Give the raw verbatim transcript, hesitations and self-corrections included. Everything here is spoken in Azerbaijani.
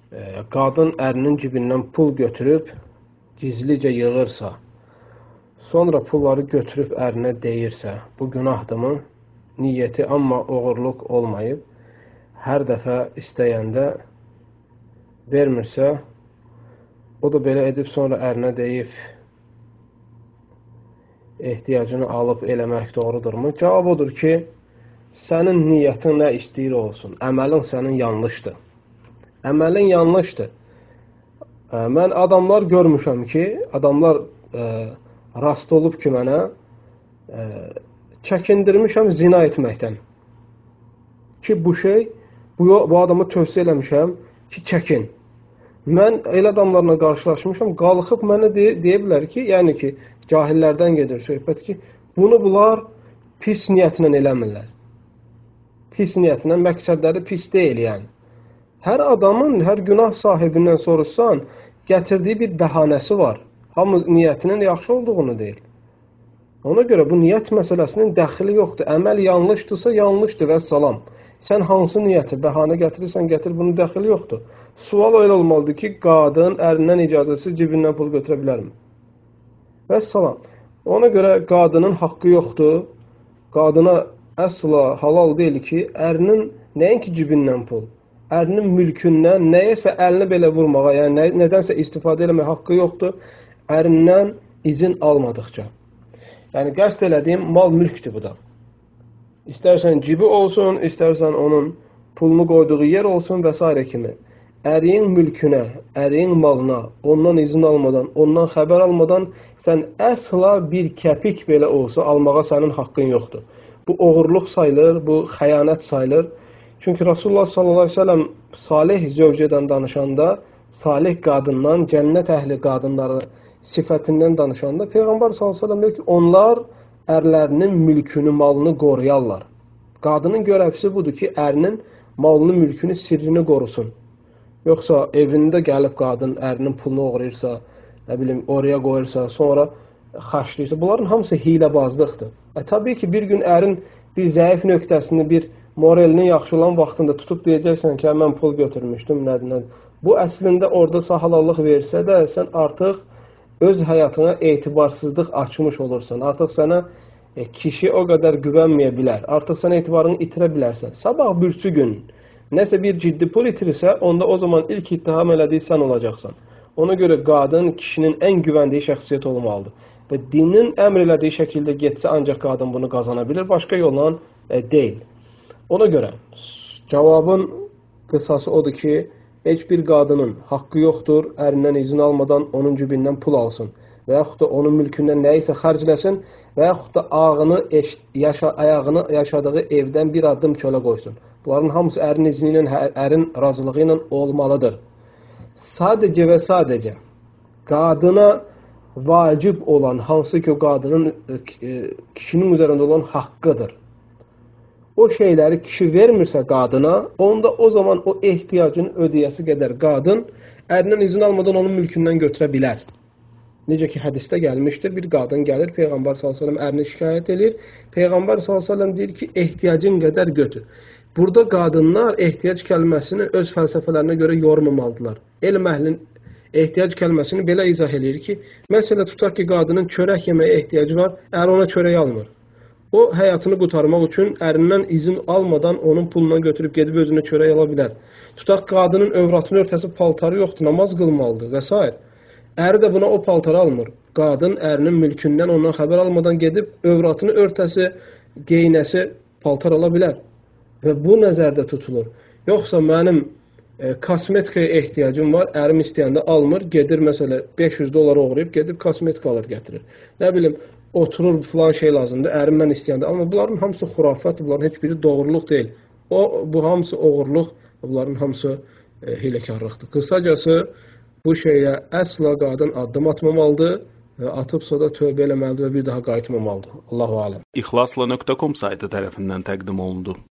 e, qadın ərinin cibindən pul götürüb gizlicə yığırsa, sonra pulları götürüb ərinə deyirsə, bu günahdırmı? Niyyəti amma oğurluq olmayıb, hər dəfə istəyəndə vermirsə, o da belə edib sonra ərinə deyib, ehtiyacını alıb eləmək doğrudurmu? Cavab odur ki, sənin niyyətin nə istəyir olsun, əməlin sənin yanlışdır. Əməlin yanlışdır. Mən adamlar görmüşəm ki, adamlar e, rast olub ki mənə e, çəkindirmişəm zina etməkdən. Ki bu şey, bu, bu adamı tövsiyə eləmişəm ki, çəkin. Mən elə adamlarla qarşılaşmışam, qalxıb mənə deyə, deyə bilər ki, yəni ki, cahillərdən gedir söhbət ki, bunu bunlar pis niyyətlə eləmirlər. Pis niyyətlə, məqsədləri pis deyil yəni. Hər adamın, hər günah sahibindən soruşsan, gətirdiyi bir bəhanəsi var. Hamı niyyətinin yaxşı olduğunu deyil. Ona görə bu niyyət məsələsinin dəxili yoxdur. Əməl yanlışdırsa, yanlışdır və salam. Sən hansı niyyəti, bəhanə gətirirsən, gətir, bunun dəxili yoxdur. Sual öyle olmalıdır ki, qadın ərindən icazəsiz cibindən pul götürə bilərmi? Və salam. Ona görə qadının haqqı yoxdur. Qadına əsla halal deyil ki, ərinin nəinki cibindən pul, ərinin mülkündən nəyəsə əlini belə vurmağa, yəni nə, nədənsə istifadə eləmək haqqı yoxdur, ərindən izin almadıqca. Yəni qəsd elədiyim mal mülkdür bu da. İstərsən cibi olsun, istərsən onun pulunu qoyduğu yer olsun və s. kimi. Ərin mülkünə, ərin malına, ondan izin almadan, ondan xəbər almadan sən əsla bir kəpik belə olsa almağa sənin haqqın yoxdur. Bu oğurluq sayılır, bu xəyanət sayılır. Çünki Rasulullah sallallahu aleyhi ve sellem salih zövcədən danışanda, salih qadından, cənnət əhli qadınları sifətindən danışanda Peyğəmbər sallallahu aleyhi ve sellem deyir ki, onlar ərlərinin mülkünü, malını qoruyarlar. Qadının görəvisi budur ki, ərinin malını, mülkünü, sirrini qorusun. Yoxsa evində gəlib qadın ərinin pulunu oğrayırsa, nə bilim, oraya qoyursa, sonra xaşlayırsa, bunların hamısı hiləbazlıqdır. E, tabii ki, bir gün ərin bir zəif nöqtəsini, bir moralinin yaxşı olan vaxtında tutub deyəcəksən ki, mən pul götürmüşdüm, nədir, nədir. Bu əslində orada halallıq versə də, sən artıq öz həyatına etibarsızlıq açmış olursan. Artıq sənə e, kişi o qədər güvənməyə bilər. Artıq sən etibarını itirə bilərsən. Sabah bürsü gün nəsə bir ciddi pul itirirsə, onda o zaman ilk ittiham elədiyi sən olacaqsan. Ona görə qadın kişinin ən güvəndiyi şəxsiyyət olmalıdır. Və dinin əmr elədiyi şəkildə getsə ancaq qadın bunu qazana bilir, başqa yolla e, deyil. Ona görə cavabın qısası odur ki, heç bir qadının haqqı yoxdur, ərindən izin almadan onun cibindən pul alsın və yaxud da onun mülkündən nəyisə xərcləsin və yaxud da ağını, yaşa, ayağını yaşadığı evdən bir addım çölə qoysun. Bunların hamısı ərin izni ilə, ərin razılığı ilə olmalıdır. Sadəcə və sadəcə qadına vacib olan, hansı ki o qadının, kişinin üzərində olan haqqıdır. O şeyləri kişi vermirsə qadına, onda o zaman o ehtiyacını ödəyəsi qədər qadın ərindən izin almadan onun mülkündən götürə bilər. Necə ki hədisdə gəlmişdir, bir qadın gəlir, Peyğəmbər sallallahu əleyhi və səlləm ərini şikayət edir. Peyğəmbər sallallahu əleyhi və səlləm deyir ki, ehtiyacın qədər götür. Burada qadınlar ehtiyac kəlməsini öz fəlsəfələrinə görə yormamalıdırlar. Elm əhlinin ehtiyac kəlməsini belə izah edir ki, məsələ tutaq ki, qadının çörək yeməyə ehtiyacı var, ər ona çörək almır. O, həyatını qutarmaq üçün ərindən izin almadan onun pulundan götürüb gedib özünə çörək ala bilər. Tutaq, qadının övratını örtəsi paltarı yoxdur, namaz qılmalıdır və s. Əri də buna o paltarı almır. Qadın ərinin mülkündən ondan xəbər almadan gedib övratını örtəsi, geyinəsi paltar ala bilər. Və bu nəzərdə tutulur. Yoxsa mənim e, kosmetikaya ehtiyacım var, ərim istəyəndə almır, gedir məsələ beş yüz dolar oğrayıb, gedib kosmetika alır, gətirir. Nə bilim, oturur filan şey lazımdır, ərim mən istəyəndə. Amma bunların hamısı xurafat, bunların heç biri doğruluq deyil. O, bu hamısı oğurluq, bunların hamısı e, hiləkarlıqdır. Qısacası bu şeyə əsla qadın addım atmamalıdır və atıbsa da tövbə eləməlidir və bir daha qayıtmamalıdır. Allahu aləm. İxlasla nöqtə com saytı tərəfindən təqdim olundu.